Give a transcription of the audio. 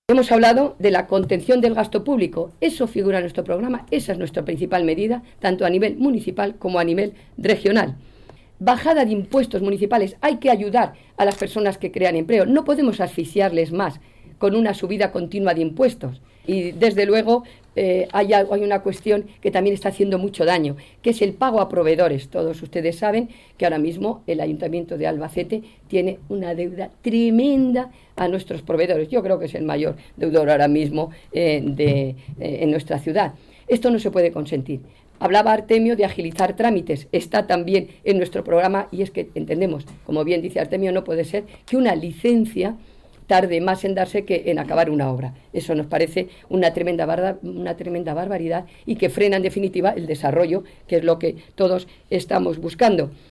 Hemos hablado de la contención del gasto público. Eso figura en nuestro programa, esa es nuestra principal medida, tanto a nivel municipal como a nivel regional. Bajada de impuestos municipales. Hay que ayudar a las personas que crean empleo. No podemos asfixiarles más con una subida continua de impuestos. Y desde luego hay una cuestión que también está haciendo mucho daño, que es el pago a proveedores. Todos ustedes saben que ahora mismo el Ayuntamiento de Albacete tiene una deuda tremenda a nuestros proveedores. Yo creo que es el mayor deudor ahora mismo en nuestra ciudad. Esto no se puede consentir. Hablaba Artemio de agilizar trámites, está también en nuestro programa, y es que entendemos, como bien dice Artemio, no puede ser que una licencia tarde más en darse que en acabar una obra. Eso nos parece una tremenda barbaridad y que frena en definitiva el desarrollo, que es lo que todos estamos buscando.